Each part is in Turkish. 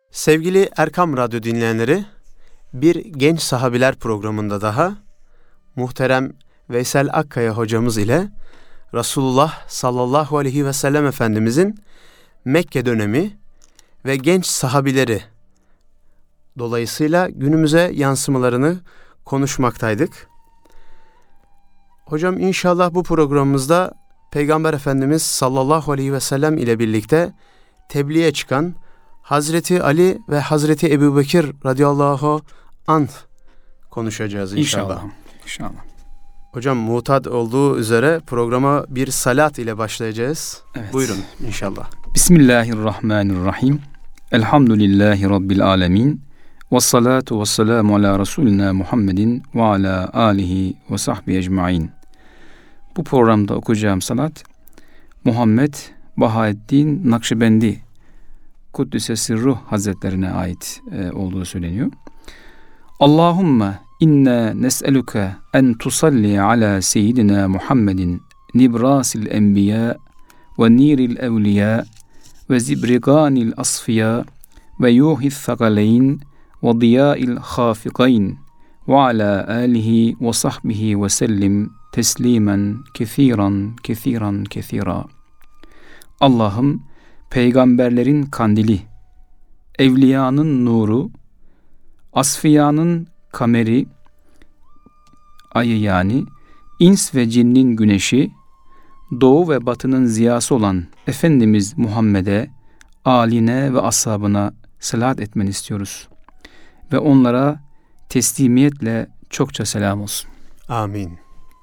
Sevgili Erkam Radyo dinleyenleri, bir Genç Sahabiler programında daha muhterem Veysel Akkaya hocamız ile Resulullah sallallahu aleyhi ve sellem Efendimizin Mekke dönemi ve genç sahabileri dolayısıyla günümüze yansımalarını konuşmaktaydık. Hocam inşallah bu programımızda Peygamber Efendimiz sallallahu aleyhi ve sellem ile birlikte tebliğe çıkan Hazreti Ali ve Hazreti Ebubekir radıyallahu anh konuşacağız inşallah. İnşallah. Hocam mutat olduğu üzere programa bir salat ile başlayacağız. Evet. Buyurun inşallah. Bismillahirrahmanirrahim. Elhamdülillahi Rabbil alemin. Vessalatu vesselamu ala Resulina Muhammedin ve ala alihi ve sahbihi ecmain. Bu programda okuyacağım salat Muhammed Bahaeddin Nakşibendi Kuddise Sirruh Hazretlerine ait olduğu söyleniyor. Allahümme inna nes'eluke en tusalli ala seyyidina Muhammedin nibrasil enbiya ve niril evliya ve zibriganil asfiya ve yuhis thakaleyn ve diyâil hâfikayn ve ala alihi ve sahbihi ve sellim teslimen kethiran. Allah'ım peygamberlerin kandili, evliyanın nuru, asfiyanın kameri, ayı yani, ins ve cinnin güneşi, doğu ve batının ziyası olan Efendimiz Muhammed'e, âline ve ashabına salat etmeni istiyoruz. Ve onlara teslimiyetle çokça selam olsun. Amin.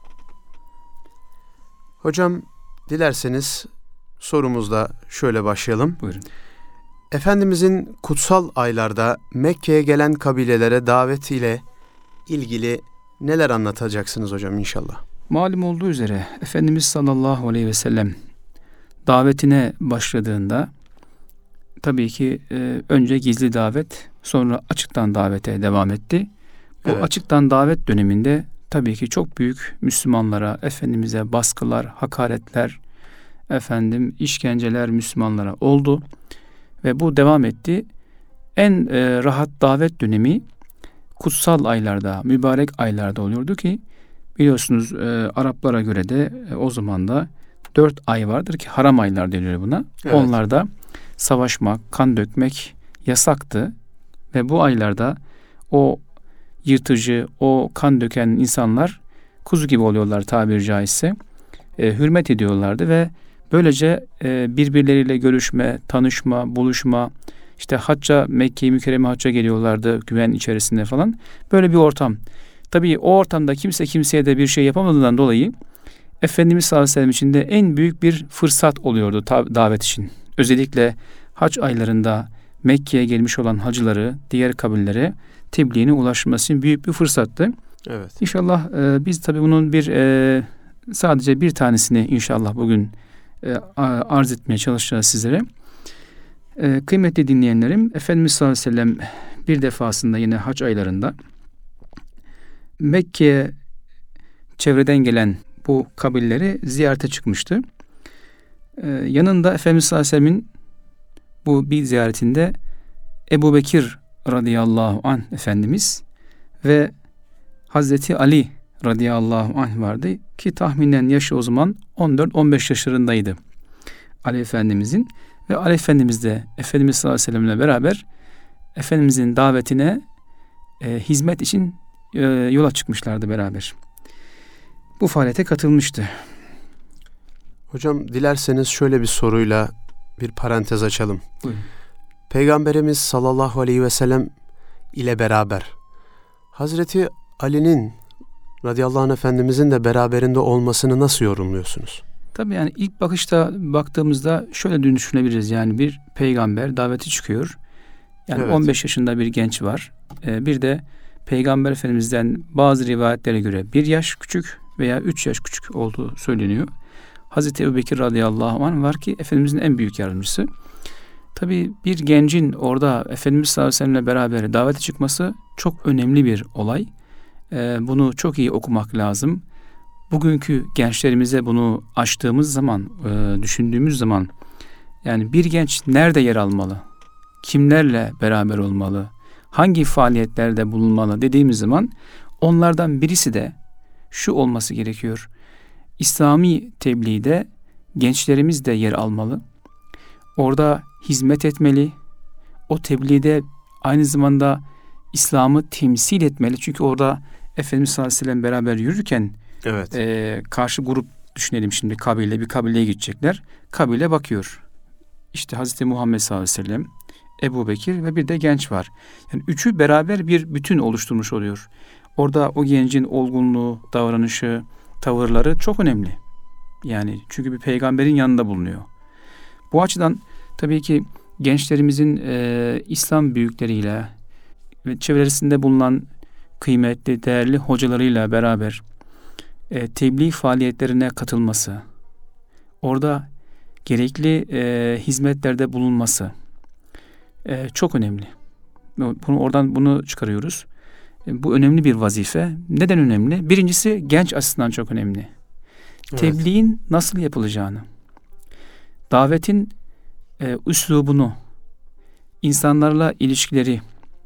Hocam dilerseniz sorumuzla şöyle başlayalım. Buyurun. Efendimizin kutsal aylarda Mekke'ye gelen kabilelere davetiyle ilgili neler anlatacaksınız hocam inşallah? Malum olduğu üzere Efendimiz sallallahu aleyhi ve sellem davetine başladığında tabii ki önce gizli davet, sonra açıktan davete devam etti. Bu açıktan davet döneminde tabii ki çok büyük Müslümanlara, Efendimiz'e baskılar, hakaretler, işkenceler Müslümanlara oldu ve bu devam etti. En rahat davet dönemi kutsal aylarda, mübarek aylarda oluyordu ki biliyorsunuz Araplara göre de o zaman da 4 ay vardır ki haram aylar deniliyor buna. Evet. Onlarda savaşmak, kan dökmek yasaktı ve bu aylarda o yırtıcı, o kan döken insanlar kuzu gibi oluyorlar tabiri caizse. Hürmet ediyorlardı ve böylece birbirleriyle görüşme, tanışma, buluşma, işte hacca, Mekke-i Mükerreme hacca geliyorlardı güven içerisinde falan. Böyle bir ortam. Tabii o ortamda kimse kimseye de bir şey yapamadığından dolayı Efendimiz sallallahu aleyhi ve sellem için de en büyük bir fırsat oluyordu davet için. Özellikle hac aylarında Mekke'ye gelmiş olan hacıları, diğer kabillere tebliğine ulaşması için büyük bir fırsattı. Evet. İnşallah biz tabii bunun sadece bir tanesini inşallah bugün arz etmeye çalışacağız sizlere. Kıymetli dinleyenlerim, Efendimiz sallallahu aleyhi ve sellem bir defasında yine hac aylarında Mekke'ye çevreden gelen bu kabileleri ziyarete çıkmıştı. Yanında Efendimiz sallallahu aleyhi ve sellemin bu bir ziyaretinde Ebubekir radıyallahu anh Efendimiz ve Hazreti Ali radıyallahu anh vardı ki tahminen yaşı o zaman 14-15 yaşlarındaydı Ali Efendimizin ve Ali Efendimiz de Efendimiz sallallahu aleyhi ve sellemle beraber Efendimizin davetine hizmet için yola çıkmışlardı beraber. Bu faaliyete katılmıştı. Hocam dilerseniz şöyle bir soruyla bir parantez açalım. Buyurun. Peygamberimiz sallallahu aleyhi ve sellem ile beraber Hazreti Ali'nin radıyallahu anh Efendimizin de beraberinde olmasını nasıl yorumluyorsunuz? Tabii yani ilk bakışta baktığımızda şöyle düşünebiliriz. Yani bir peygamber daveti çıkıyor. Yani evet. 15 yaşında bir genç var. Bir de Peygamber Efendimiz'den bazı rivayetlere göre 1 yaş küçük veya 3 yaş küçük olduğu söyleniyor. Hazreti Ebubekir radıyallahu anh var ki Efendimizin en büyük yardımcısı. Tabii bir gencin orada Efendimiz sallallahu aleyhi ve sellem'le beraber davete çıkması çok önemli bir olay. Bunu çok iyi okumak lazım. Bugünkü gençlerimize bunu açtığımız zaman, düşündüğümüz zaman yani bir genç nerede yer almalı? kimlerle beraber olmalı, hangi faaliyetlerde bulunmalı dediğimiz zaman onlardan birisi de şu olması gerekiyor. İslami tebliğde gençlerimiz de yer almalı. Orada hizmet etmeli. O tebliğde aynı zamanda İslam'ı temsil etmeli. Çünkü orada Efendimiz sallallahu aleyhi ve sellem beraber yürürken karşı grup düşünelim şimdi, bir kabileye gidecekler. Kabile bakıyor. İşte Hazreti Muhammed sallallahu aleyhi ve sellem, Ebu Bekir ve bir de genç var. Yani üçü beraber bir bütün oluşturmuş oluyor. Orada o gencin olgunluğu, davranışı, tavırları çok önemli. Yani çünkü bir peygamberin yanında bulunuyor. Bu açıdan tabii ki gençlerimizin İslam büyükleriyle ve çevresinde bulunan kıymetli, değerli hocalarıyla beraber tebliğ faaliyetlerine katılması, orada gerekli hizmetlerde bulunması çok önemli. Bunu çıkarıyoruz. Bu önemli bir vazife. Neden önemli? Birincisi genç açısından çok önemli. Evet. Tebliğin nasıl yapılacağını, davetin üslubunu, insanlarla ilişkileri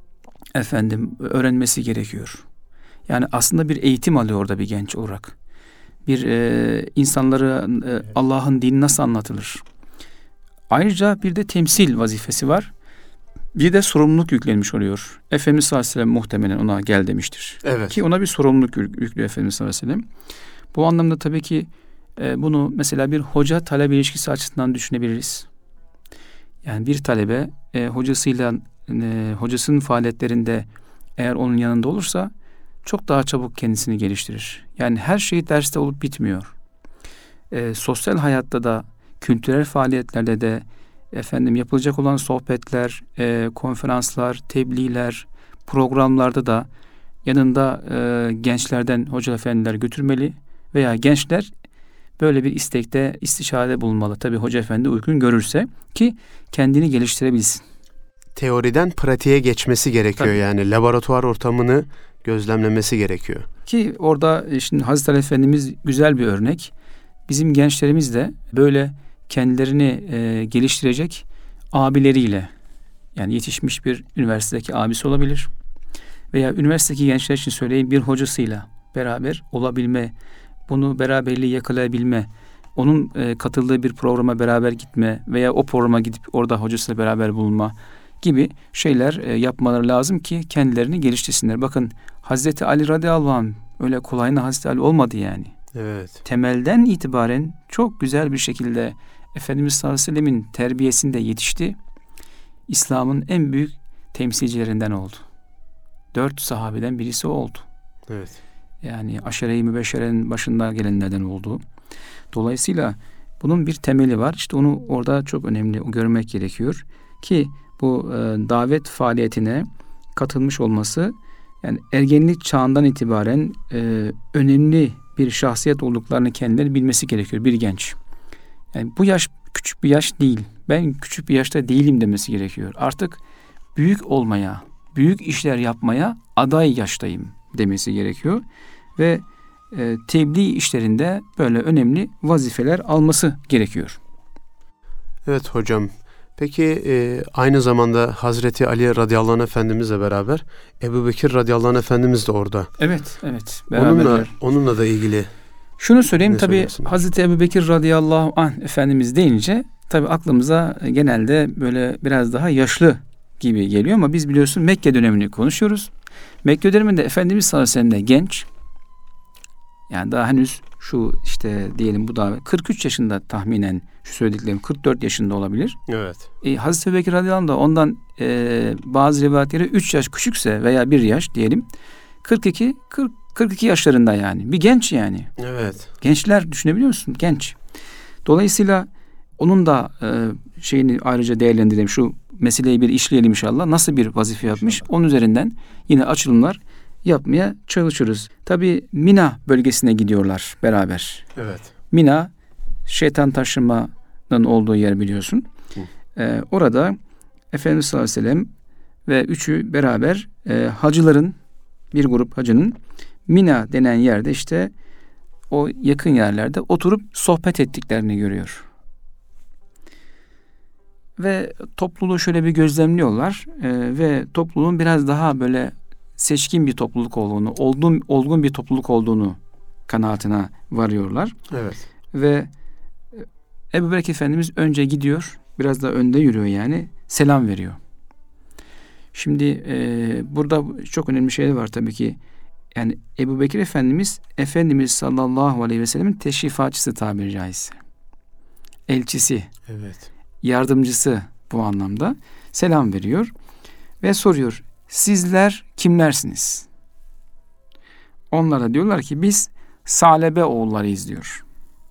öğrenmesi gerekiyor. Yani aslında bir eğitim alıyor orada bir genç olarak. Bir insanlara Allah'ın dini nasıl anlatılır? Ayrıca bir de temsil vazifesi var. Bir de sorumluluk yüklenmiş oluyor. Efendimiz sallallahu aleyhi ve sellem muhtemelen ona gel demiştir. Evet. Ki ona bir sorumluluk yüklüyor Efendimiz sallallahu aleyhi ve sellem. Bu anlamda tabii ki bunu mesela bir hoca talebe ilişkisi açısından düşünebiliriz. Yani bir talebe hocasının faaliyetlerinde eğer onun yanında olursa çok daha çabuk kendisini geliştirir. Yani her şey derste olup bitmiyor. Sosyal hayatta da, kültürel faaliyetlerde de yapılacak olan sohbetler, konferanslar, tebliğler, programlarda da yanında gençlerden hoca efendiler götürmeli veya gençler böyle bir istekte istişarede bulunmalı. Tabii hoca efendi uygun görürse ki kendini geliştirebilsin. Teoriden pratiğe geçmesi gerekiyor. Tabii. Yani laboratuvar ortamını gözlemlemesi gerekiyor. Ki orada şimdi Hazreti Ali Efendimiz güzel bir örnek. Bizim gençlerimiz de böyle kendilerini geliştirecek abileriyle, yani yetişmiş bir üniversitedeki abisi olabilir veya üniversitedeki gençler için söyleyeyim bir hocasıyla beraber olabilme, bunu beraberliği yakalayabilme, onun katıldığı bir programa beraber gitme veya o programa gidip orada hocasıyla beraber bulunma gibi şeyler yapmaları lazım ki kendilerini geliştirsinler. Bakın Hazreti Ali radıyallahu anh öyle kolayına Hazreti Ali olmadı yani. Evet. Temelden itibaren çok güzel bir şekilde Efendimiz sallallahu aleyhi ve sellemin terbiyesinde yetişti. İslam'ın en büyük temsilcilerinden oldu. 4 sahabeden birisi oldu. Evet. Yani aşere-i mübeşşerenin başında gelenlerden oldu. Dolayısıyla bunun bir temeli var. İşte onu orada çok önemli görmek gerekiyor ki bu davet faaliyetine katılmış olması, yani ergenlik çağından itibaren önemli bir şahsiyet olduklarını kendileri bilmesi gerekiyor bir genç. Yani bu yaş küçük bir yaş değil. Ben küçük bir yaşta değilim demesi gerekiyor. Artık büyük olmaya, büyük işler yapmaya aday yaştayım demesi gerekiyor. Ve tebliğ işlerinde böyle önemli vazifeler alması gerekiyor. Evet hocam. Peki aynı zamanda Hazreti Ali radıyallahu anh Efendimizle beraber Ebu Bekir radıyallahu anh Efendimiz de orada. Evet. Onunla da ilgili. Şunu söyleyeyim, tabii Hazreti Ebu Bekir radıyallahu anh Efendimiz deyince tabii aklımıza genelde böyle biraz daha yaşlı gibi geliyor ama biz biliyorsun Mekke dönemini konuşuyoruz. Mekke döneminde Efendimiz sallallahu aleyhi ve sellem de genç. Yani daha henüz şu işte diyelim bu da 43 yaşında tahminen, şu söylediklerim 44 yaşında olabilir. Evet. Hazreti Ebu Bekir radıyallahu anh da ondan bazı rivayetlere 3 yaş küçükse veya 1 yaş diyelim 42 yaşlarında yani. Bir genç yani. Evet. Gençler düşünebiliyor musun? Genç. Dolayısıyla onun da şeyini ayrıca değerlendirelim. Şu meseleyi bir işleyelim inşallah. Nasıl bir vazife yapmış? Onun üzerinden yine açılımlar yapmaya çalışırız. Tabii Mina bölgesine gidiyorlar beraber. Evet. Mina şeytan taşımanın olduğu yer biliyorsun. Orada Efendimiz sallallahu aleyhi ve sellem ve üçü beraber hacıların, bir grup hacının Mina denen yerde işte o yakın yerlerde oturup sohbet ettiklerini görüyor. Ve topluluğu şöyle bir gözlemliyorlar ve topluluğun biraz daha böyle seçkin bir topluluk olduğunu, olgun bir topluluk olduğunu kanaatine varıyorlar. Evet. Ve Ebu Bekir Efendimiz önce gidiyor, biraz da önde yürüyor yani, selam veriyor. Şimdi burada çok önemli şeyler var tabii ki. Yani Ebu Bekir Efendimiz sallallahu aleyhi ve sellemin teşrifatçısı tabiri caizse. Elçisi, Evet. yardımcısı bu anlamda. Selam veriyor ve soruyor. Sizler kimlersiniz? Onlara diyorlar ki biz Salebe oğullarıyız diyor.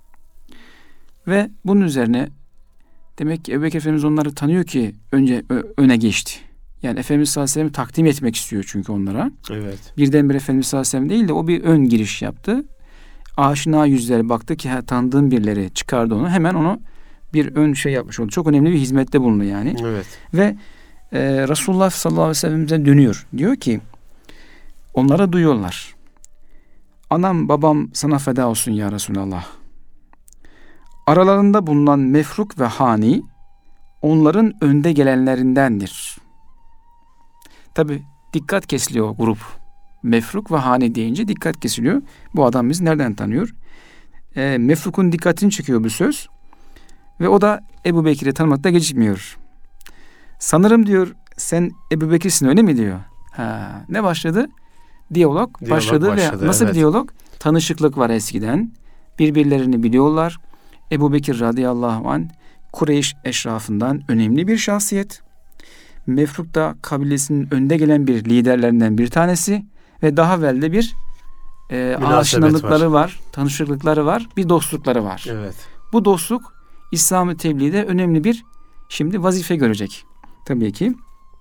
Ve bunun üzerine demek ki Ebu Bekir Efendimiz onları tanıyor ki önce öne geçti. Yani Efendimiz sallallahu aleyhi ve sellem'i takdim etmek istiyor çünkü onlara. Evet. Birdenbire Efendimiz sallallahu aleyhi ve sellem değil de o bir ön giriş yaptı. Aşina yüzlere baktı ki tanıdığım birileri çıkardı onu. Hemen onu bir ön şey yapmış oldu. Çok önemli bir hizmette bulundu yani. Evet. Ve Resulullah sallallahu aleyhi ve sellem'e dönüyor. Diyor ki onlara duyuyorlar. Anam babam sana feda olsun ya Resulallah. Aralarında bulunan Mefruk ve Hani onların önde gelenlerindendir. Tabi dikkat kesiliyor o grup. Mefruk ve Hani deyince dikkat kesiliyor. Bu adam bizi nereden tanıyor? Mefruk'un dikkatini çekiyor bu söz. Ve o da Ebu Bekir'i tanımakta gecikmiyor. Sanırım diyor sen Ebu Bekir'sin öyle mi diyor. Ne başladı? Diyalog başladı ve nasıl bir diyalog? Tanışıklık var eskiden. Birbirlerini biliyorlar. Ebu Bekir radıyallahu anh Kureyş eşrafından önemli bir şahsiyet. Mefruk da kabilesinin önde gelen bir liderlerinden bir tanesi ve daha evvel de bir aşinalıkları var, tanışıklıkları var, bir dostlukları var. Evet. Bu dostluk İslam-ı tebliğde önemli bir şimdi vazife görecek. Tabii ki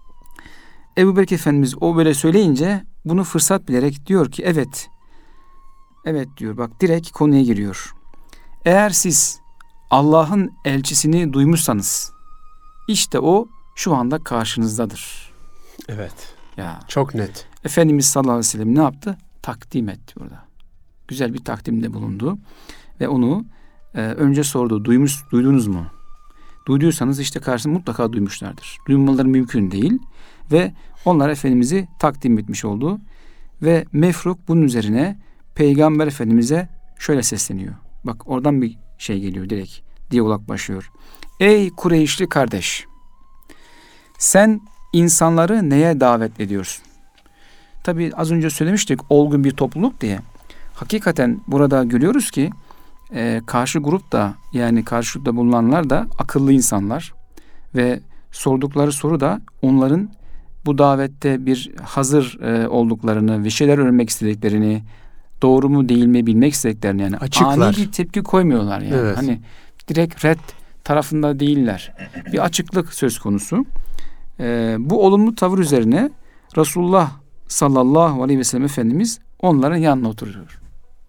Ebu Bekir Efendimiz o böyle söyleyince bunu fırsat bilerek diyor ki evet diyor, bak direkt konuya giriyor. Eğer siz Allah'ın elçisini duymuşsanız işte o şu anda karşınızdadır. Evet. Ya çok net. Efendimiz sallallahu aleyhi ve sellem ne yaptı? Takdim etti burada. Güzel bir takdimde bulundu ve onu önce sordu. Duydunuz mu? Duyduysanız işte karşısında mutlaka duymuşlardır. Duymaları mümkün değil ve onlar Efendimiz'i takdim etmiş oldu ve Mefruk bunun üzerine Peygamber Efendimiz'e şöyle sesleniyor. Bak oradan bir şey geliyor direkt. Diyalog başlıyor. Ey Kureyşli kardeş! Sen insanları neye davet ediyorsun? Tabii az önce söylemiştik olgun bir topluluk diye. Hakikaten burada görüyoruz ki karşı grup da yani karşılıkta bulunanlar da akıllı insanlar ve sordukları soru da onların bu davette bir hazır olduklarını ve şeyler öğrenmek istediklerini, doğru mu değil mi bilmek istediklerini yani açıklar. Ani bir tepki koymuyorlar yani. Evet. Hani direkt red tarafında değiller. Bir açıklık söz konusu. Bu olumlu tavır üzerine Resulullah sallallahu aleyhi ve sellem Efendimiz onların yanına oturuyor.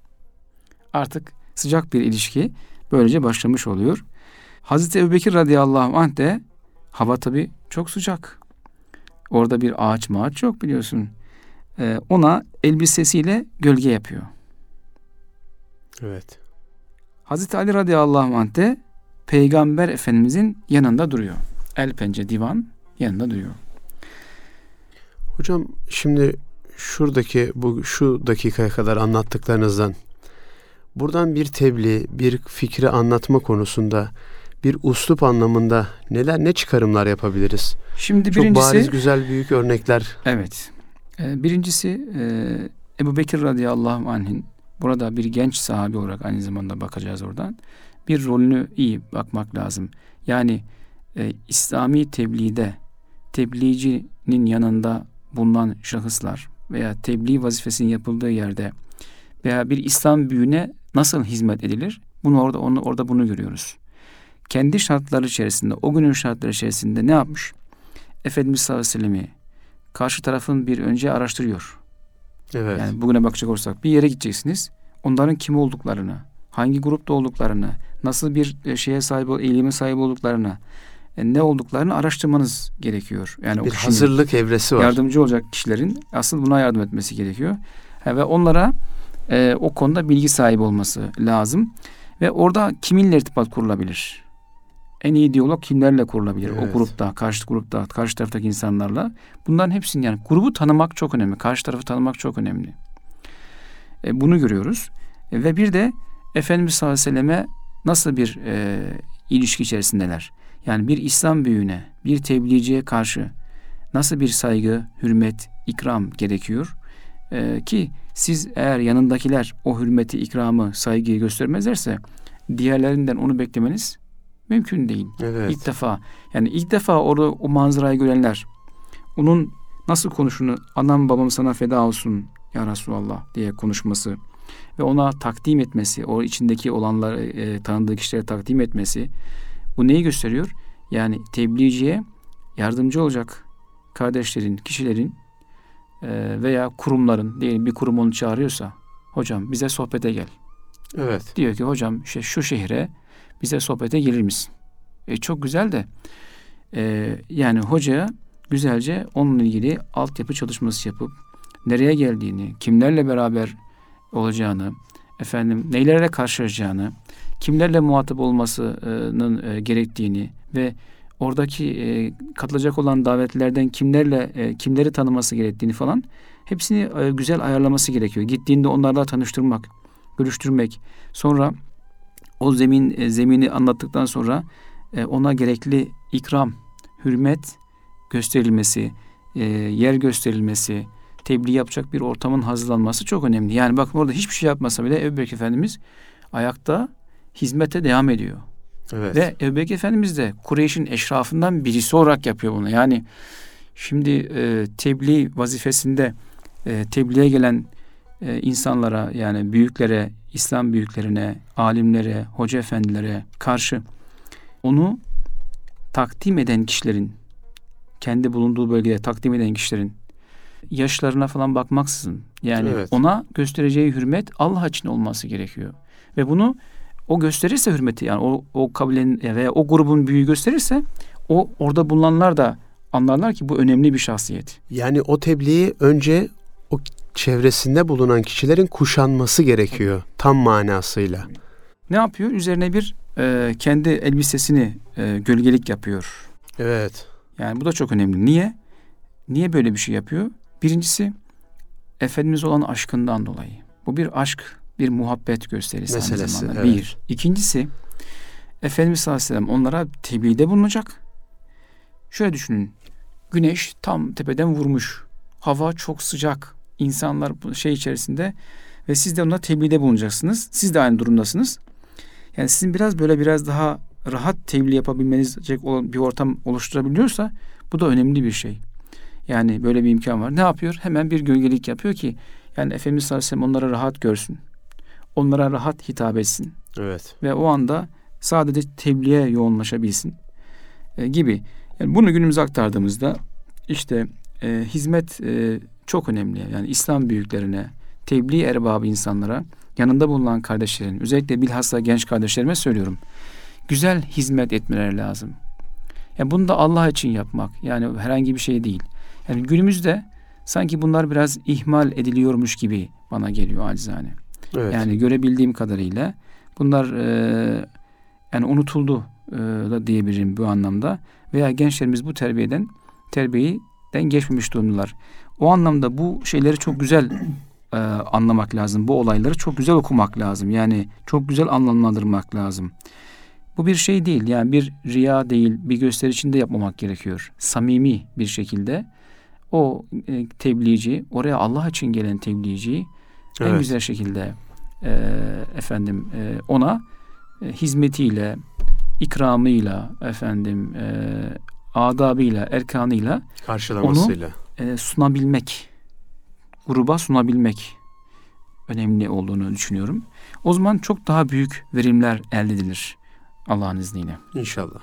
Artık sıcak bir ilişki böylece başlamış oluyor. Hazreti Ebubekir radıyallahu anh de hava tabii çok sıcak. Orada bir ağaç mağaç yok biliyorsun. Ona elbisesiyle gölge yapıyor. Evet. Hazreti Ali radıyallahu anh de Peygamber Efendimizin yanında duruyor. El pençe divan yanında duruyor. Hocam şimdi şu dakikaya kadar anlattıklarınızdan buradan bir tebliğ, bir fikri anlatma konusunda bir üslup anlamında ne çıkarımlar yapabiliriz? Şimdi çok birincisi bariz güzel büyük örnekler. Evet. Birincisi Ebu Bekir radıyallahu anh'in burada bir genç sahabe olarak aynı zamanda bakacağız oradan. Bir rolünü iyi bakmak lazım. Yani İslami tebliğde tebliğcinin yanında bulunan şahıslar veya tebliğ vazifesinin yapıldığı yerde veya bir İslam büyüğüne nasıl hizmet edilir? Orada bunu görüyoruz. Kendi şartları içerisinde, o günün şartları içerisinde ne yapmış? Efendimiz sallallahu aleyhi ve sellem'i karşı tarafın bir önce araştırıyor. Evet. Yani bugüne bakacak olursak bir yere gideceksiniz. Onların kim olduklarını, hangi grupta olduklarını, nasıl bir eğilime sahip olduklarını, ne olduklarını araştırmanız gerekiyor. Yani bir hazırlık evresi var. Yardımcı olacak kişilerin asıl buna yardım etmesi gerekiyor. Ve onlara o konuda bilgi sahibi olması lazım. Ve orada kiminle irtibat kurulabilir? En iyi diyalog kimlerle kurulabilir? Evet. O grupta, karşı taraftaki insanlarla. Bunların hepsini, yani grubu tanımak çok önemli. Karşı tarafı tanımak çok önemli. Bunu görüyoruz. Ve bir de Efendimiz sallallahu aleyhi ve selleme nasıl bir ilişki içerisindeler? Yani bir İslam büyüğüne, bir tebliğciye karşı nasıl bir saygı, hürmet, ikram gerekiyor? Ki siz eğer yanındakiler o hürmeti, ikramı, saygıyı göstermezlerse diğerlerinden onu beklemeniz mümkün değil. Evet. İlk defa orada o manzarayı görenler, onun nasıl konuşunu, anam babam sana feda olsun ya Resulallah diye konuşması ve ona takdim etmesi, o içindeki olanları tanıdığı kişilere takdim etmesi, bu neyi gösteriyor? Yani tebliğciye yardımcı olacak kardeşlerin, kişilerin veya kurumların, diyelim bir kurum onu çağırıyorsa, hocam bize sohbete gel. Evet. Diyor ki hocam şu şehre bize sohbete gelir misin? Çok güzel de yani hocaya güzelce onunla ilgili altyapı çalışması yapıp nereye geldiğini, kimlerle beraber olacağını, nelerle karşılaşacağını, kimlerle muhatap olmasının gerektiğini ve oradaki katılacak olan davetlilerden kimleri tanıması gerektiğini falan hepsini güzel ayarlaması gerekiyor. Gittiğinde onlarla tanıştırmak, görüştürmek, sonra o zemini anlattıktan sonra ona gerekli ikram, hürmet gösterilmesi, yer gösterilmesi, tebliğ yapacak bir ortamın hazırlanması çok önemli. Yani bakın orada hiçbir şey yapmasa bile Ebu Bekir Efendimiz ayakta hizmete devam ediyor. Evet. Ve Ebu Bekir Efendimiz de Kureyş'in eşrafından birisi olarak yapıyor bunu. Yani şimdi tebliğ vazifesinde tebliğe gelen insanlara, yani büyüklere, İslam büyüklerine, alimlere, hoca efendilere karşı onu takdim eden kişilerin, kendi bulunduğu bölgede takdim eden kişilerin yaşlarına falan bakmaksızın, yani Evet. ona göstereceği hürmet Allah için olması gerekiyor. Ve bunu o gösterirse hürmeti, yani o kabilenin veya o grubun büyüğü gösterirse, orada bulunanlar da anlarlar ki bu önemli bir şahsiyet. Yani o tebliği önce o çevresinde bulunan kişilerin kuşanması gerekiyor tam manasıyla. Ne yapıyor? Üzerine bir kendi elbisesini gölgelik yapıyor. Evet. Yani bu da çok önemli. Niye? Niye böyle bir şey yapıyor? Birincisi Efendimiz olan aşkından dolayı. Bu bir aşk, bir muhabbet gösterisi Meselesi, aynı zamanda. evet. Bir. İkincisi Efendimiz sallallahu aleyhi ve sellem onlara tebliğde bulunacak. Şöyle düşünün. Güneş tam tepeden vurmuş. Hava çok sıcak. İnsanlar içerisinde ve siz de ona tebliğde bulunacaksınız. Siz de aynı durumdasınız. Yani sizin biraz daha rahat tebliğ yapabilmeniz bir ortam oluşturabiliyorsa bu da önemli bir şey. Yani böyle bir imkan var. Ne yapıyor? Hemen bir gölgelik yapıyor ki yani Efendimiz sallallahu aleyhi ve sellem onlara rahat görsün. Onlara rahat hitap etsin. Evet. Ve o anda sadece tebliğe yoğunlaşabilsin gibi. Yani bunu günümüze aktardığımızda işte hizmet çok önemli. Yani İslam büyüklerine, tebliğ erbabı insanlara, yanında bulunan kardeşlerin, özellikle bilhassa genç kardeşlerime söylüyorum. Güzel hizmet etmeleri lazım. Yani bunu da Allah için yapmak. Yani herhangi bir şey değil. Yani günümüzde sanki bunlar biraz ihmal ediliyormuş gibi bana geliyor acizane. Evet. Yani görebildiğim kadarıyla bunlar yani unutuldu da diyebilirim bu anlamda. Veya gençlerimiz bu terbiyeden geçmemiş durumdalar. O anlamda bu şeyleri çok güzel anlamak lazım. Bu olayları çok güzel okumak lazım. Yani çok güzel anlamlandırmak lazım. Bu bir şey değil. Yani bir riya değil, bir gösteri için de yapmamak gerekiyor. Samimi bir şekilde o tebliğci, oraya Allah için gelen tebliğciyi en güzel şekilde ona hizmetiyle, ikramıyla, adabıyla, erkanıyla karşılamasıyla onu sunabilmek, gruba sunabilmek önemli olduğunu düşünüyorum. O zaman çok daha büyük verimler elde edilir Allah'ın izniyle. İnşallah.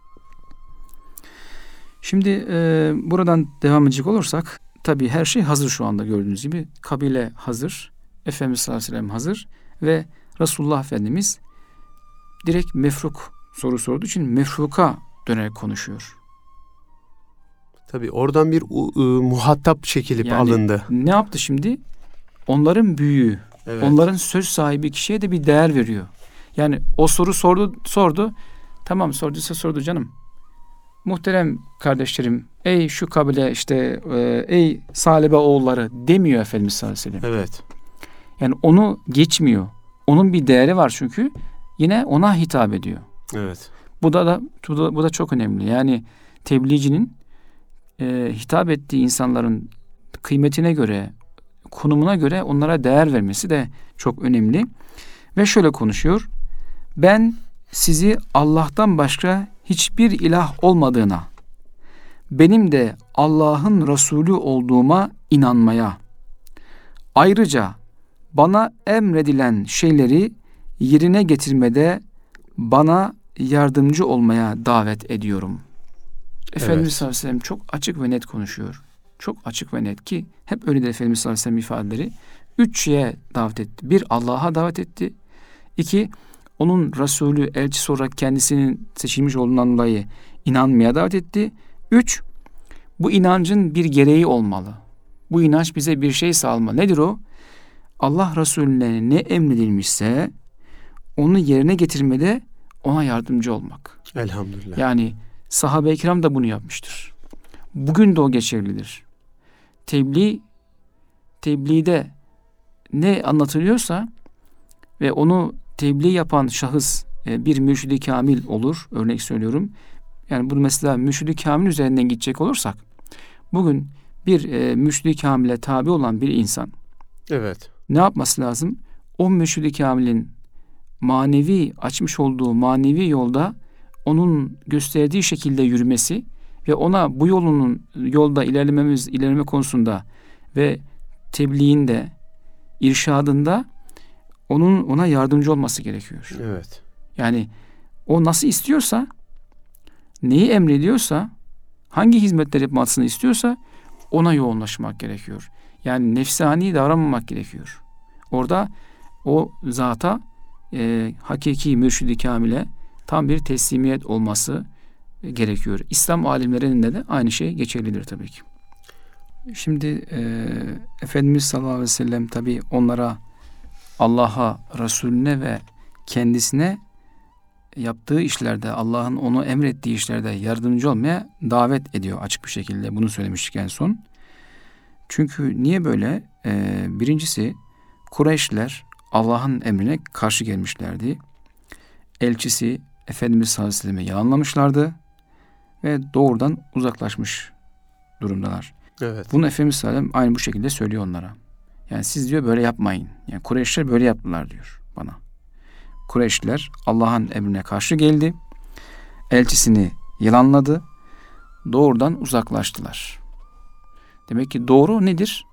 Şimdi buradan devam edecek olursak, tabii her şey hazır şu anda gördüğünüz gibi. Kabile hazır, Efendimiz sallallahu aleyhi ve sellem hazır ve Resulullah Efendimiz direkt mefruk soru sorduğu için mefruka dönerek konuşuyor. Tabii oradan bir muhatap çekilip yani, alındı. Ne yaptı şimdi? Onların büyüğü, onların söz sahibi kişiye de bir değer veriyor. Yani o soru sordu. Tamam, sorduysa sordu canım. Muhterem kardeşlerim, ey şu kabile işte ey Salebe oğulları demiyor Efendimiz sallallahu aleyhi ve sellem. Evet. Yani onu geçmiyor. Onun bir değeri var çünkü yine ona hitap ediyor. Evet. Bu da çok önemli. Yani tebliğcinin hitap ettiği insanların kıymetine göre, konumuna göre onlara değer vermesi de çok önemli. Ve şöyle konuşuyor. Ben sizi Allah'tan başka hiçbir ilah olmadığına, benim de Allah'ın Resulü olduğuma inanmaya, ayrıca bana emredilen şeyleri yerine getirmede bana yardımcı olmaya davet ediyorum. Efendimiz sallallahu aleyhi ve sellem çok açık ve net konuşuyor. Çok açık ve net ki hep öyledir Efendimiz sallallahu aleyhi ve sellem ifadeleri. 3 şeye davet etti. 1, Allah'a davet etti. 2, onun Resulü, elçisi olarak kendisinin seçilmiş olduğundan dolayı inanmaya davet etti. 3, bu inancın bir gereği olmalı. Bu inanç bize bir şey sağlamalı. Nedir o? Allah Resulüne ne emredilmişse onu yerine getirmede ona yardımcı olmak. Elhamdülillah. Yani sahabe-i kiram da bunu yapmıştır. Bugün de o geçerlidir. Tebliğde ne anlatılıyorsa ve onu tebliğ yapan şahıs bir mürşid-i kamil olur. Örnek söylüyorum. Yani bunu mesela mürşid-i kamil üzerinden gidecek olursak, bugün bir mürşid-i kamile tabi olan bir insan Evet. ne yapması lazım? O mürşid-i kamilin açmış olduğu manevi yolda onun gösterdiği şekilde yürümesi ve ona bu yolda ilerleme konusunda ve tebliğinde, irşadında ona yardımcı olması gerekiyor. Evet. Yani o nasıl istiyorsa, neyi emrediyorsa, hangi hizmetleri yapmasını istiyorsa ona yoğunlaşmak gerekiyor. Yani nefsani davranmamak gerekiyor. Orada o zata hakiki mürşid-i kamile tam bir teslimiyet olması gerekiyor. İslam alimlerinde de aynı şey geçerlidir tabii ki. Şimdi Efendimiz sallallahu aleyhi ve sellem tabii onlara Allah'a, Resulüne ve kendisine yaptığı işlerde, Allah'ın onu emrettiği işlerde yardımcı olmaya davet ediyor açık bir şekilde. Bunu söylemiştik en son. Çünkü niye böyle? Birincisi, Kureyşliler Allah'ın emrine karşı gelmişlerdi. Elçisi Efendimiz sallallahu aleyhi ve sellem'i yalanlamışlardı ve doğrudan uzaklaşmış durumdalar. Evet. Bunu Efendimiz sallallahu aleyhi ve sellem aynı bu şekilde söylüyor onlara. Yani siz diyor böyle yapmayın. Yani Kureyşliler böyle yaptılar diyor bana. Kureyşliler Allah'ın emrine karşı geldi. Elçisini yalanladı. Doğrudan uzaklaştılar. Demek ki doğru nedir?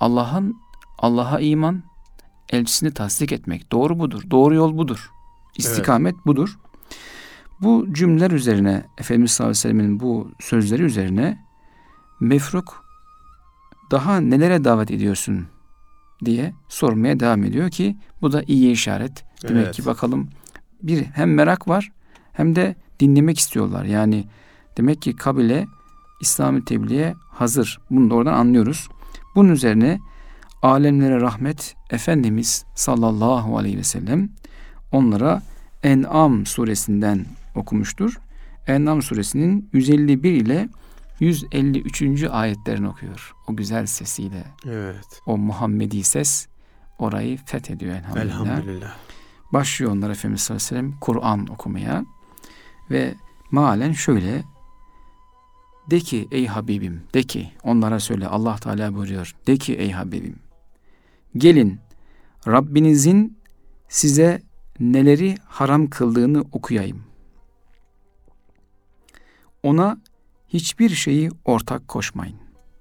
Allah'a iman, elçisini tasdik etmek. Doğru budur. Doğru yol budur. İstikamet budur. Bu cümleler üzerine, Efendimiz sallallahu aleyhi ve sellem'in bu sözleri üzerine Mefruk daha nelere davet ediyorsun diye sormaya devam ediyor ki bu da iyi işaret. Demek ki bakalım bir hem merak var hem de dinlemek istiyorlar. Yani demek ki kabile İslam-ı tebliğe hazır. Bunu da oradan anlıyoruz. Bunun üzerine alemlere rahmet Efendimiz sallallahu aleyhi ve sellem onlara En'am suresinden okumuştur. En'am suresinin 151 ile 153. ayetlerini okuyor. O güzel sesiyle. Evet. O Muhammedi ses orayı fethediyor elhamdülillah. Elhamdülillah. Başlıyor onlar Efendimiz sallallahu aleyhi ve sellem Kur'an okumaya ve mealen şöyle: de ki ey Habibim, de ki onlara söyle, Allah Teala buyuruyor. De ki ey Habibim, gelin Rabbinizin size neleri haram kıldığını okuyayım. Ona hiçbir şeyi ortak koşmayın.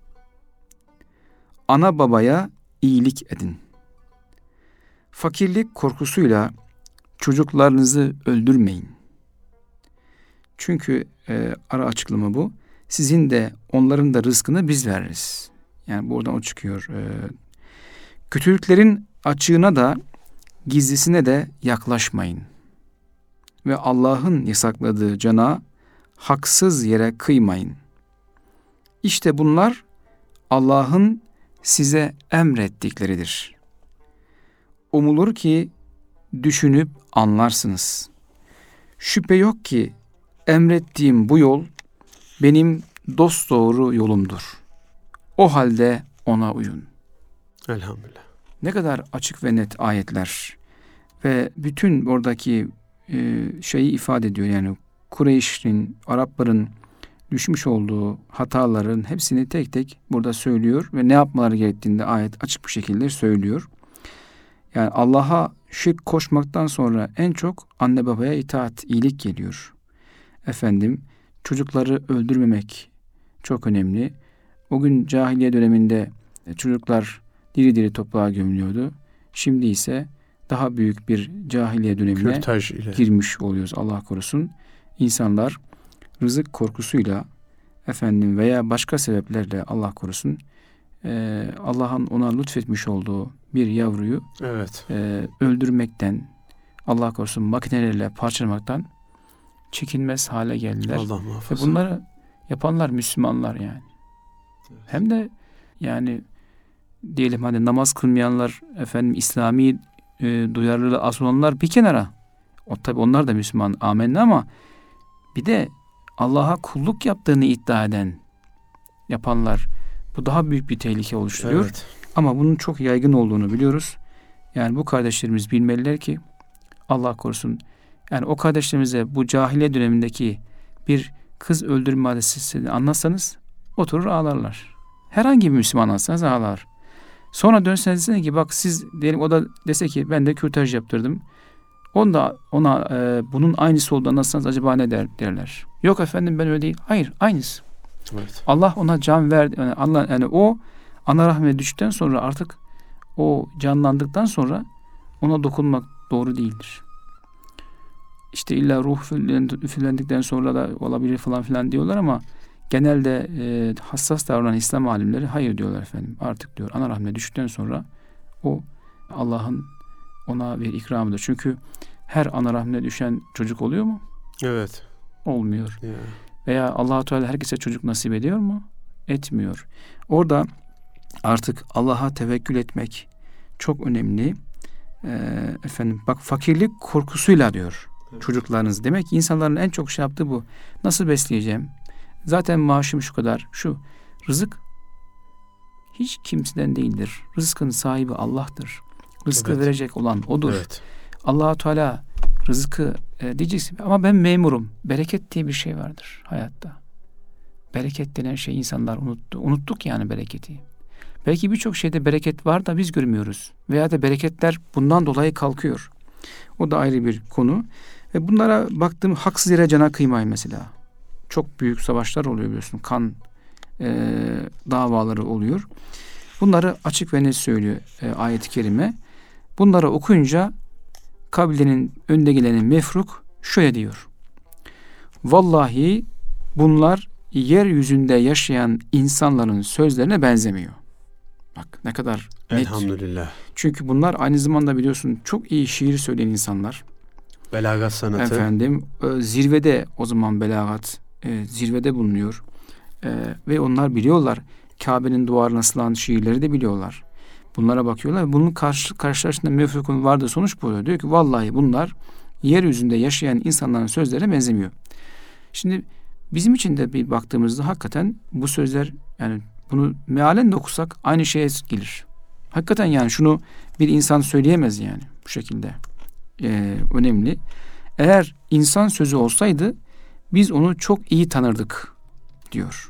Ana babaya iyilik edin. Fakirlik korkusuyla çocuklarınızı öldürmeyin. Çünkü ara açıklama bu. Sizin de onların da rızkını biz veririz. Yani buradan o çıkıyor. Kötülüklerin açığına da gizlisine de yaklaşmayın. Ve Allah'ın yasakladığı cana haksız yere kıymayın. İşte bunlar Allah'ın size emrettikleridir. Umulur ki düşünüp anlarsınız. Şüphe yok ki emrettiğim bu yol benim dosdoğru yolumdur. O halde ona uyun. Elhamdülillah. Ne kadar açık ve net ayetler ve bütün oradaki şeyi ifade ediyor. Yani Kureyş'in, Arapların düşmüş olduğu hataların hepsini tek tek burada söylüyor ve ne yapmaları gerektiğini de ayet açık bir şekilde söylüyor. Yani Allah'a şirk koşmaktan sonra en çok anne babaya itaat, iyilik geliyor. Efendim, çocukları öldürmemek çok önemli. O gün cahiliye döneminde çocuklar diri diri toprağa gömülüyordu. Şimdi ise daha büyük bir cahiliye dönemine Kürtaj ile girmiş oluyoruz, Allah korusun. İnsanlar rızık korkusuyla efendim veya başka sebeplerle, Allah korusun, Allah'ın ona lütfetmiş olduğu bir yavruyu evet. Öldürmekten, Allah korusun makinelerle parçalamaktan çekinmez hale geldiler. Allah Ve muhafaza. bunları yapanlar Müslümanlar yani. Evet. Hem de yani diyelim hani namaz kılmayanlar, efendim İslami duyarlılığı az olanlar bir kenara. Tabi onlar da Müslüman, amenna, ama bir de Allah'a kulluk yaptığını iddia eden, yapanlar, bu daha büyük bir tehlike oluşturuyor. Evet. Ama bunun çok yaygın olduğunu biliyoruz. Yani bu kardeşlerimiz bilmeliler ki, Allah korusun, yani o kardeşlerimize bu cahiliye dönemindeki bir kız öldürme hadisesini anlatsanız oturur ağlarlar. Herhangi bir Müslüman anlatsanız ağlar. Sonra dönseniz desene ki bak siz, diyelim o da dese ki ben de kürtaj yaptırdım. Ona bunun aynısı olduğunu anlatsanız acaba ne derler? Yok efendim ben öyle değil. Hayır, aynısı. Evet. Allah ona can verdi. Yani Allah, yani o ana rahmine düştükten sonra artık o canlandıktan sonra ona dokunmak doğru değildir. İşte illa ruh üflendikten sonra da olabilir falan filan diyorlar ama genelde hassas davranan İslam alimleri hayır diyorlar efendim. Artık diyor ana rahmine düştükten sonra o Allah'ın ona bir ikramıdır. Çünkü her ana rahmine düşen çocuk oluyor mu? Evet. Olmuyor. Yeah. Veya Allah-u Teala herkese çocuk nasip ediyor mu? Etmiyor. Orada artık Allah'a tevekkül etmek çok önemli. Efendim bak, fakirlik korkusuyla diyor çocuklarınız. Demek ki insanların en çok şey yaptığı bu. Nasıl besleyeceğim? Zaten maaşım şu kadar. Şu rızık hiç kimseden değildir. Rızkın sahibi Allah'tır. Rızkı Evet. verecek olan O'dur. Evet. Allah-u Teala rızkı diyeceksin ama ben memurum. Bereket diye bir şey vardır hayatta. Bereket denen şey insanlar unuttu. Unuttuk yani bereketi. Belki birçok şeyde bereket var da biz görmüyoruz. Veya da bereketler bundan dolayı kalkıyor. O da ayrı bir konu. Ve bunlara baktığım haksız yere cana kıymayın mesela. Çok büyük savaşlar oluyor biliyorsun. Kan davaları oluyor. Bunları açık ve net söylüyor ayet-i kerime. Bunları okuyunca kabilenin önde geleni Mefruk şöyle diyor. Vallahi bunlar yeryüzünde yaşayan insanların sözlerine benzemiyor. Bak ne kadar net. Elhamdülillah. Çünkü bunlar aynı zamanda biliyorsun çok iyi şiir söyleyen insanlar. Belagat sanatı. Efendim zirvede, o zaman belagat zirvede bulunuyor. Ve onlar biliyorlar. Kabe'nin duvarına asılan şiirleri de biliyorlar. Bunlara bakıyorlar. Bunun karşılaştığında Mefruk'un vardığı sonuç bu oluyor. Diyor ki vallahi bunlar yeryüzünde yaşayan insanların sözlerine benzemiyor. Şimdi bizim için de bir baktığımızda hakikaten bu sözler, yani bunu mealen de okusak aynı şeye gelir. Hakikaten yani şunu bir insan söyleyemez yani bu şekilde. Önemli. Eğer insan sözü olsaydı biz onu çok iyi tanırdık diyor.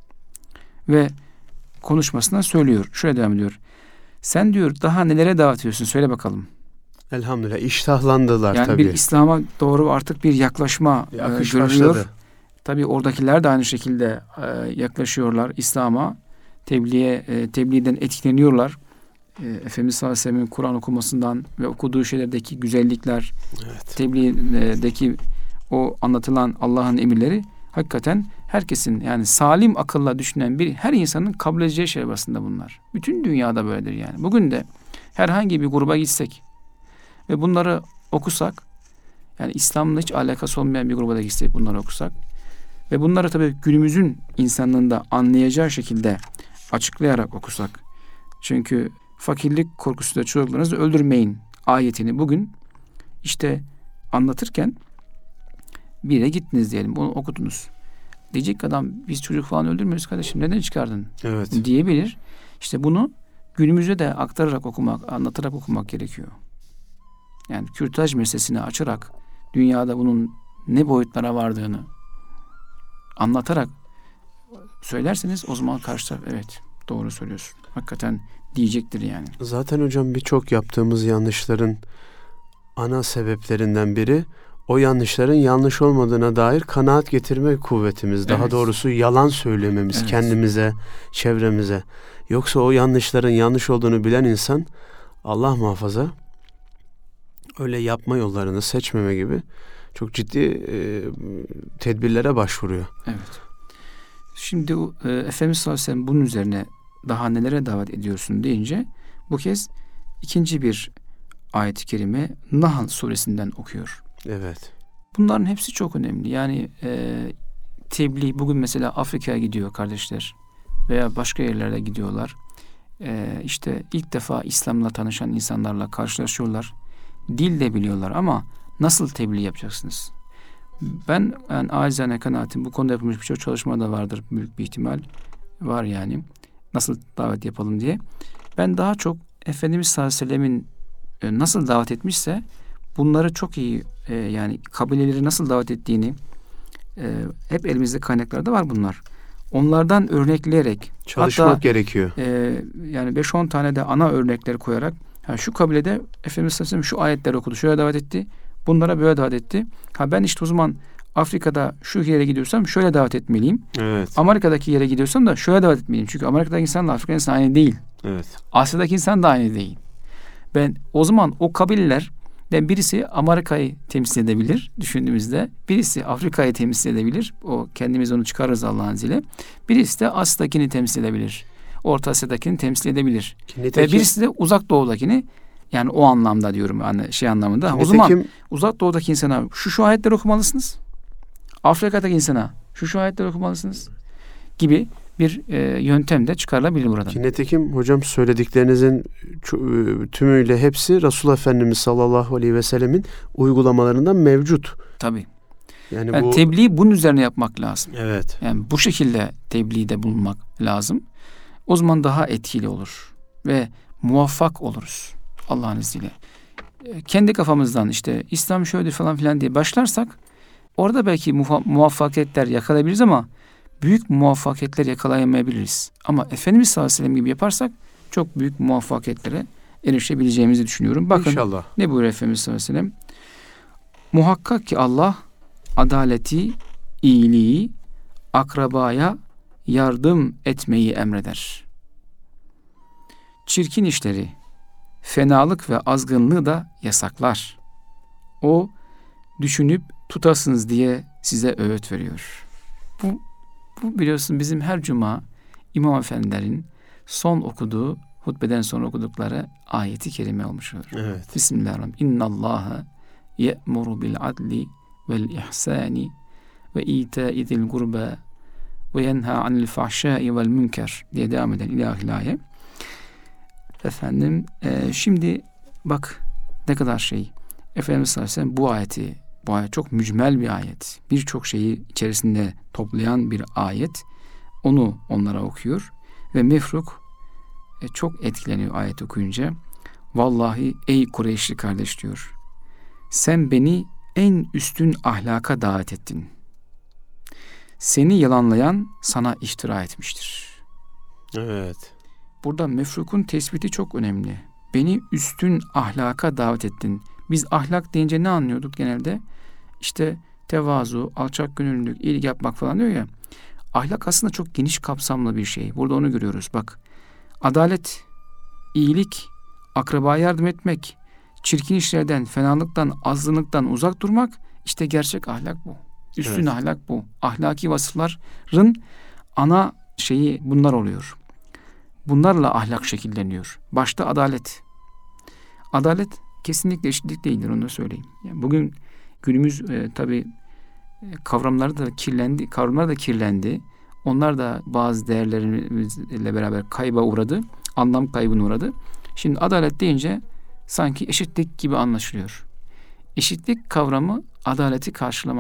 Ve konuşmasına söylüyor. Şöyle devam ediyor. Sen diyor daha nelere davet ediyorsun söyle bakalım. Elhamdülillah. İştahlandılar yani tabii. Bir İslam'a doğru artık bir yaklaşma Akış görülüyor. başladı. Tabii oradakiler de aynı şekilde yaklaşıyorlar İslam'a. Tebliğden etkileniyorlar. Efendimiz sallallahu aleyhi ve sellem'in Kur'an okumasından ve okuduğu şeylerdeki güzellikler, Evet. tebliğdeki o anlatılan Allah'ın emirleri hakikaten herkesin, yani salim akılla düşünen her insanın kabul edeceği şey aslında bunlar. Bütün dünyada böyledir yani. Bugün de herhangi bir gruba gitsek ve bunları okusak, yani İslam'la hiç alakası olmayan bir gruba da gitsek bunları okusak ve bunları tabii günümüzün insanlığında anlayacağı şekilde açıklayarak okusak. Çünkü fakirlik korkusuyla çocuklarınızı öldürmeyin ayetini bugün işte anlatırken bir yere gittiniz diyelim. Bunu okudunuz. Diyecek ki adam biz çocuk falan öldürmüyoruz kardeşim. Neden çıkardın? Evet. Diyebilir. İşte bunu günümüze de aktararak okumak, anlatarak okumak gerekiyor. Yani kürtaj meselesini açarak dünyada bunun ne boyutlara vardığını anlatarak söylerseniz o zaman karşı taraf evet doğru söylüyorsun. Hakikaten diyecektir yani. Zaten hocam birçok yaptığımız yanlışların ana sebeplerinden biri o yanlışların yanlış olmadığına dair kanaat getirme kuvvetimiz. Daha Evet. doğrusu yalan söylememiz Evet. kendimize, çevremize. Yoksa o yanlışların yanlış olduğunu bilen insan Allah muhafaza öyle yapma yollarını seçmeme gibi çok ciddi tedbirlere başvuruyor. Evet. Şimdi Efendimiz sallallahu aleyhi ve sellem bunun üzerine daha nelere davet ediyorsun deyince bu kez ikinci bir ayet-i kerime Nahl suresinden okuyor. Evet. Bunların hepsi çok önemli. Yani tebliğ bugün mesela Afrika'ya gidiyor kardeşler veya başka yerlere gidiyorlar. İşte ilk defa İslam'la tanışan insanlarla karşılaşıyorlar. Dil de biliyorlar ama nasıl tebliğ yapacaksınız? Ben yani acizane kanaatim bu konuda yapılmış birçok çalışma da vardır. Büyük bir ihtimal var yani. Nasıl davet yapalım diye. Ben daha çok Efendimiz sallallahu aleyhi ve sellemin nasıl davet etmişse bunları çok iyi yani kabileleri nasıl davet ettiğini hep elimizde kaynaklarda var bunlar. Onlardan örnekleyerek Çalışmak hatta, gerekiyor. Yani 5-10 tane de ana örnekleri koyarak şu kabilede Efendimiz sallallahu aleyhi ve sellem şu ayetleri okudu. Şöyle davet etti. Bunlara böyle davet etti. Ben işte o zaman Afrika'da şu yere gidiyorsam şöyle davet etmeliyim. Evet. Amerika'daki yere gidiyorsam da şöyle davet etmeliyim. Çünkü Amerika'daki insanla Afrika'daki insan aynı değil. Evet. Asya'daki insan da aynı değil. Ben o zaman o kabilelerden birisi Amerika'yı temsil edebilir düşündüğümüzde. Birisi Afrika'yı temsil edebilir. O kendimiz onu çıkarırız Allah'ın izniyle. Birisi de Asya'dakini temsil edebilir. Orta Asya'dakini temsil edebilir. Ve birisi de Uzak Doğu'dakini yani o anlamda diyorum yani şey anlamında. O zaman Uzak Doğu'daki insana şu ayetleri okumalısınız. Afrika'daki insana şu ayetleri okumalısınız gibi bir yöntem de çıkarılabilir buradan. Nitekim hocam söylediklerinizin tümüyle hepsi Resulullah Efendimiz sallallahu aleyhi ve sellemin uygulamalarından mevcut. Tabii. Yani bu tebliği bunun üzerine yapmak lazım. Evet. Yani bu şekilde tebliğde bulunmak lazım. O zaman daha etkili olur ve muvaffak oluruz Allah'ın izniyle. Kendi kafamızdan işte İslam şöyledir falan filan diye başlarsak orada belki muvaffakiyetler yakalayabiliriz ama büyük muvaffakiyetler yakalayamayabiliriz. Ama Efendimiz sallallahu aleyhi ve sellem gibi yaparsak çok büyük muvaffakiyetlere erişebileceğimizi düşünüyorum. Bakın İnşallah. ne buyuruyor Efendimiz sallallahu aleyhi ve sellem? Muhakkak ki Allah adaleti, iyiliği, akrabaya yardım etmeyi emreder. Çirkin işleri, fenalık ve azgınlığı da yasaklar. O düşünüp tutasınız diye size öğüt veriyor. Bu biliyorsun bizim her cuma İmam Efendilerin son okuduğu, hutbeden sonra okudukları ayeti kerime olmuştur. Evet. Bismillahirrahmanirrahim. İnnallâhe ye'muru bil adli vel ihsani ve itâi zil gurbe ve yenha anil fahşâi vel münker diye devam eden ilahi. Efendim şimdi bak ne kadar şey. Efendimiz sallallahu aleyhi ve sellem bu ayet çok mücmel bir ayet. Birçok şeyi içerisinde toplayan bir ayet. Onu onlara okuyor ve Mefruk çok etkileniyor ayet okuyunca. Vallahi ey Kureyşli kardeş diyor. Sen beni en üstün ahlaka davet ettin. Seni yalanlayan sana iftira etmiştir. Evet. Burada Mefruk'un tespiti çok önemli. Beni üstün ahlaka davet ettin. Biz ahlak deyince ne anlıyorduk genelde? İşte tevazu, alçak gönüllülük, iyilik yapmak falan diyor ya. Ahlak aslında çok geniş kapsamlı bir şey. Burada onu görüyoruz bak. Adalet, iyilik, akrabaya yardım etmek, çirkin işlerden, fenalıktan, azgınlıktan uzak durmak işte gerçek ahlak bu. Üstün ahlak bu. Ahlaki vasıfların ana şeyi bunlar oluyor. Bunlarla ahlak şekilleniyor. Başta adalet. Adalet kesinlikle eşitlik değildir, onu da söyleyeyim. Yani bugün günümüz tabii kavramlar da kirlendi. Onlar da bazı değerlerimizle beraber kayba uğradı. Anlam kaybına uğradı. Şimdi adalet deyince sanki eşitlik gibi anlaşılıyor. Eşitlik kavramı adaleti karşılamaz.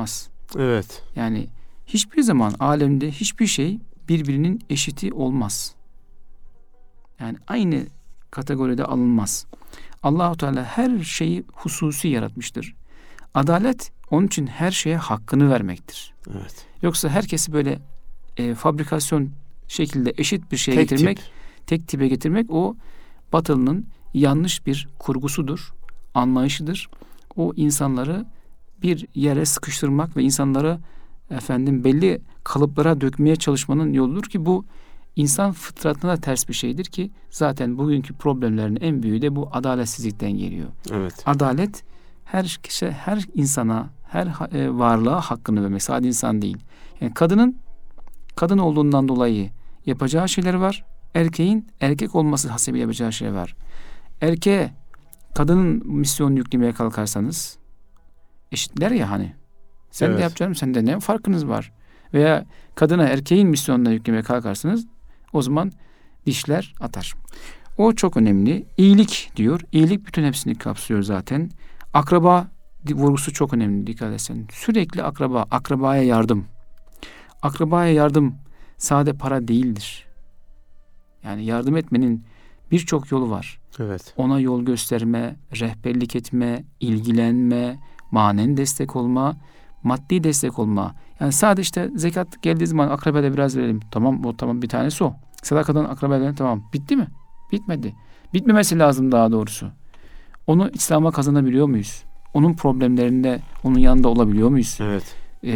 Evet. Yani hiçbir zaman alemde hiçbir şey birbirinin eşiti olmaz. Yani aynı kategoride alınmaz. Allah-u Teala her şeyi hususi yaratmıştır. Adalet onun için her şeye hakkını vermektir. Evet. Yoksa herkesi böyle fabrikasyon şekilde eşit bir şeye Tek getirmek, tip. tek tipe getirmek o Batılı'nın yanlış bir kurgusudur, anlayışıdır. O insanları bir yere sıkıştırmak ve insanları belli kalıplara dökmeye çalışmanın yoludur ki bu insan fıtratına ters bir şeydir ki zaten bugünkü problemlerin en büyüğü de bu adaletsizlikten geliyor. Evet. Adalet her kişi, her insana, her varlığa hakkını vermek. Sadece insan değil. Yani kadının kadın olduğundan dolayı yapacağı şeyler var. Erkeğin erkek olması hasebiyle yapacağı şeyler var. Erkeğe kadının misyonunu yüklemeye kalkarsanız eşitler ya hani. Sen Evet. de yapacaksın, sen de ne farkınız var? Veya kadına erkeğin misyonuna yüklemeye kalkarsanız o zaman dişler atar. O çok önemli. İyilik diyor. İyilik bütün hepsini kapsıyor zaten. Akraba vurgusu çok önemli, dikkat etsen. Sürekli akrabaya yardım. Akrabaya yardım sade para değildir. Yani yardım etmenin birçok yolu var. Evet. Ona yol gösterme, rehberlik etme, ilgilenme, manen destek olma, maddi destek olma. Yani sadece işte zekat geldiği zaman akrabaya biraz verelim. Tamam bir tanesi o. Sadakadan akrabaya verelim, tamam. Bitti mi? Bitmedi. Bitmemesi lazım daha doğrusu. Onu İslam'a kazanabiliyor muyuz? Onun problemlerinde onun yanında olabiliyor muyuz? Evet.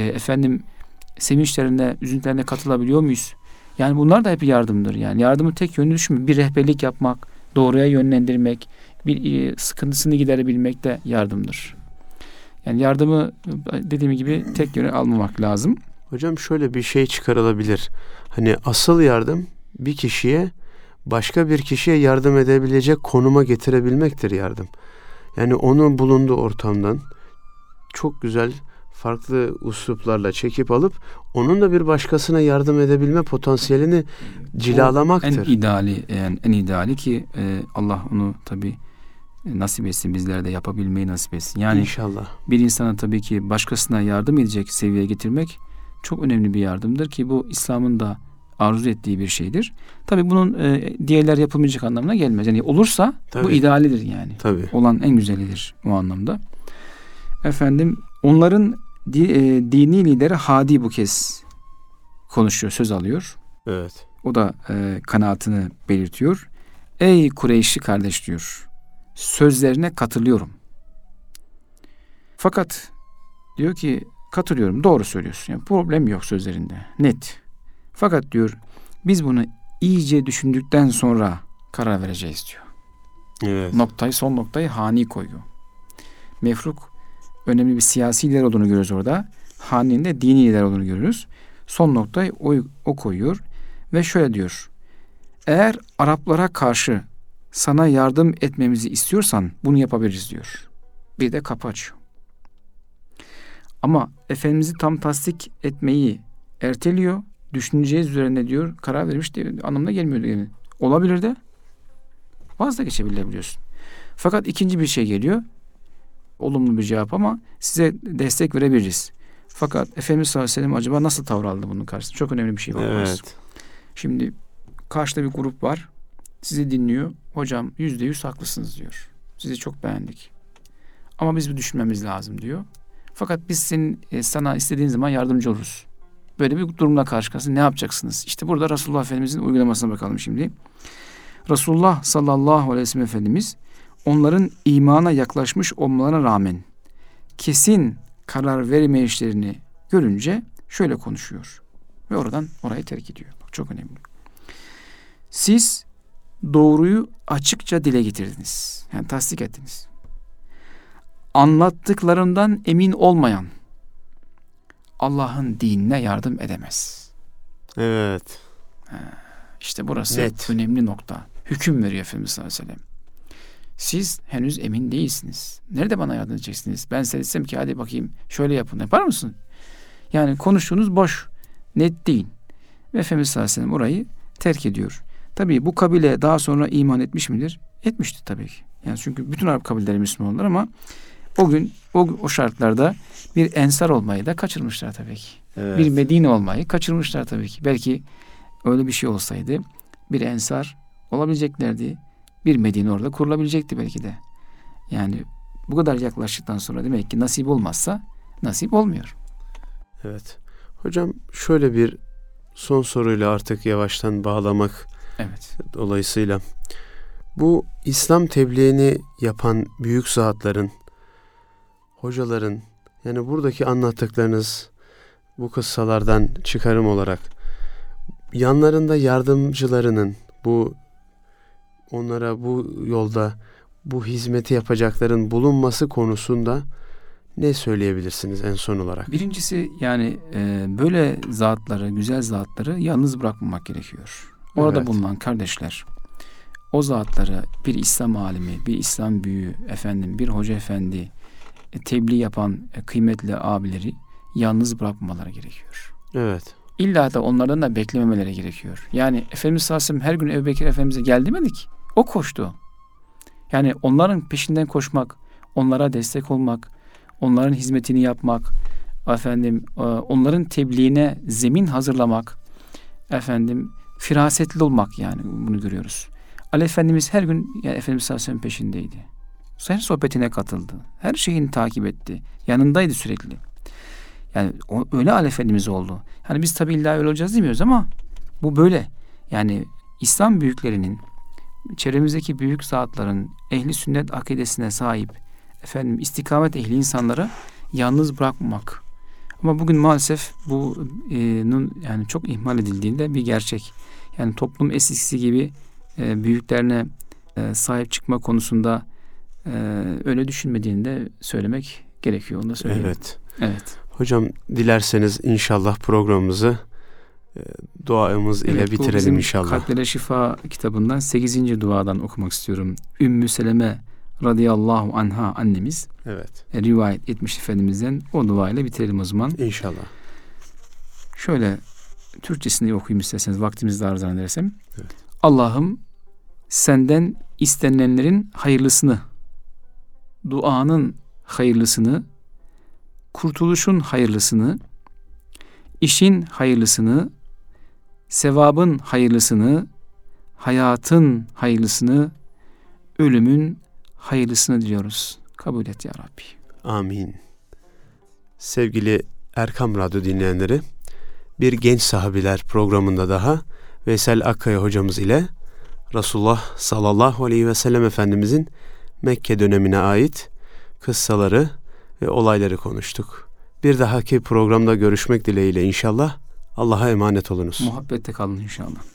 Sevinçlerine, üzüntülerine katılabiliyor muyuz? Yani bunlar da hep yardımdır. Yani yardımın tek yönü düşünme. Bir rehberlik yapmak, doğruya yönlendirmek, bir sıkıntısını giderebilmek de yardımdır. Yani yardımı dediğim gibi tek yöne almamak lazım. Hocam şöyle bir şey çıkarılabilir. Hani asıl yardım bir kişiye başka bir kişiye yardım edebilecek konuma getirebilmektir yardım. Yani onun bulunduğu ortamdan çok güzel farklı üsluplarla çekip alıp onun da bir başkasına yardım edebilme potansiyelini cilalamaktır. En ideali ki Allah onu tabii nasip etsin, bizlere de yapabilmeyi nasip etsin. Yani İnşallah. bir insana tabii ki başkasına yardım edecek seviyeye getirmek çok önemli bir yardımdır ki bu İslam'ın da arzu ettiği bir şeydir. Tabii bunun diğerler yapılmayacak anlamına gelmez. Yani olursa bu idealidir yani. Tabii. Olan en güzelidir o anlamda. Onların dini lideri Hadi bu kez konuşuyor, söz alıyor. Evet. O da kanaatini belirtiyor. Ey Kureyşli kardeş diyor. Sözlerine katılıyorum. Fakat diyor ki katılıyorum, doğru söylüyorsun. Yani problem yok sözlerinde. Net. Fakat diyor biz bunu iyice düşündükten sonra karar vereceğiz diyor. Evet. Son noktayı Hani koyuyor. Mefruk önemli bir siyasi lider olduğunu görüyoruz orada. Hani'nin de dini lider olduğunu görüyoruz. Son noktayı o koyuyor ve şöyle diyor. Eğer Araplara karşı sana yardım etmemizi istiyorsan bunu yapabiliriz diyor. Bir de kapı açıyor. Ama Efendimiz'i tam tasdik etmeyi erteliyor. Düşüneceğiz üzerine diyor. Karar vermiş diye anlamına gelmiyor. Yani olabilir de vazgeçebilir biliyorsun. Fakat ikinci bir şey geliyor. Olumlu bir cevap ama size destek verebiliriz. Fakat Efendimiz sallallahu aleyhi ve sellem acaba nasıl tavır aldı bunun karşısında? Çok önemli bir şey var. Evet. Şimdi karşıda bir grup var. Sizi dinliyor. Hocam %100 haklısınız diyor. Sizi çok beğendik. Ama biz bir düşünmemiz lazım diyor. Fakat biz sana istediğin zaman yardımcı oluruz. Böyle bir durumla karşı karşıya ne yapacaksınız? İşte burada Resulullah Efendimizin uygulamasına bakalım şimdi. Resulullah sallallahu aleyhi ve sellem Efendimiz onların imana yaklaşmış olmalarına rağmen kesin karar vermeyişlerini görünce şöyle konuşuyor. Ve orayı terk ediyor. Bak, çok önemli. Siz doğruyu açıkça dile getirdiniz. Yani tasdik ettiniz. Anlattıklarından emin olmayan Allah'ın dinine yardım edemez. Evet. İşte burası Net. önemli nokta. Hüküm veriyor Efendimiz sallallahu aleyhi ve sellem. Siz henüz emin değilsiniz. Nerede bana yardım edeceksiniz? Ben size desem ki hadi bakayım şöyle yapın. Yapar mısın? Yani konuştuğunuz boş. Net değil. Ve Efendimiz sallallahu aleyhi ve sellem orayı terk ediyor. Tabii bu kabile daha sonra iman etmiş midir? Etmişti tabii ki. Yani çünkü bütün Arap kabileleri Müslümanlar ama O gün o şartlarda bir ensar olmayı da kaçırmışlar tabii ki. Evet. Bir Medine olmayı kaçırmışlar tabii ki. Belki öyle bir şey olsaydı bir ensar olabileceklerdi. Bir Medine orada kurulabilecekti belki de. Yani bu kadar yaklaştıktan sonra demek ki nasip olmazsa nasip olmuyor. Evet. Hocam şöyle bir son soruyla artık yavaştan bağlamak Evet. dolayısıyla bu İslam tebliğini yapan büyük zatların, hocaların, yani buradaki anlattıklarınız bu kıssalardan çıkarım olarak yanlarında yardımcılarının onlara bu yolda bu hizmeti yapacakların bulunması konusunda ne söyleyebilirsiniz en son olarak? Birincisi yani böyle zatları, güzel zatları yalnız bırakmamak gerekiyor. Orada Evet. bulunan kardeşler o zatları bir İslam alimi, bir İslam büyüğü, bir hoca efendi, tebliğ yapan kıymetli abileri yalnız bırakmamaları gerekiyor. Evet. İlla da onlardan da beklememeleri gerekiyor. Yani Efendimiz sallallahu aleyhi ve sellem her gün Ebubekir Efendimiz'e gel demedik. O koştu. Yani onların peşinden koşmak, onlara destek olmak, onların hizmetini yapmak, onların tebliğine zemin hazırlamak, firasetli olmak, yani bunu görüyoruz. Ali Efendimiz her gün yani Efendimiz sallallahu aleyhi ve sellem peşindeydi. Her sohbetine katıldı. Her şeyini takip etti. Yanındaydı sürekli. Yani öyle Ali Efendimiz oldu. Yani biz tabii illa öyle olacağız demiyoruz ama bu böyle. Yani İslam büyüklerinin, çevremizdeki büyük zatların ehli sünnet akidesine sahip istikamet ehli insanları yalnız bırakmamak. Ama bugün maalesef bunun yani çok ihmal edildiğinde bir gerçek. Yani toplum eskisi gibi büyüklerine sahip çıkma konusunda öyle düşünmediğini de söylemek gerekiyor. Onu da söyleyeyim. Evet. Evet. Hocam dilerseniz inşallah programımızı duamız ile bitirelim inşallah. Kalplere Şifa kitabından 8. duadan okumak istiyorum. Ümmü Seleme radıyallahu anha annemiz rivayet etmiş Efendimiz'den, o duayla bitirelim o zaman. İnşallah. Şöyle Türkçesini okuyayım isterseniz, vaktimiz dar zannedersem. Evet. Allah'ım senden istenilenlerin hayırlısını, duanın hayırlısını, kurtuluşun hayırlısını, işin hayırlısını, sevabın hayırlısını, hayatın hayırlısını, ölümün hayırlısını diliyoruz. Kabul et ya Rabbi. Amin. Sevgili Erkam Radyo dinleyenleri, bir Genç Sahabiler programında daha Veysel Akkaya hocamız ile Resulullah sallallahu aleyhi ve sellem Efendimizin Mekke dönemine ait kıssaları ve olayları konuştuk. Bir dahaki programda görüşmek dileğiyle inşallah. Allah'a emanet olunuz. Muhabbette kalın inşallah.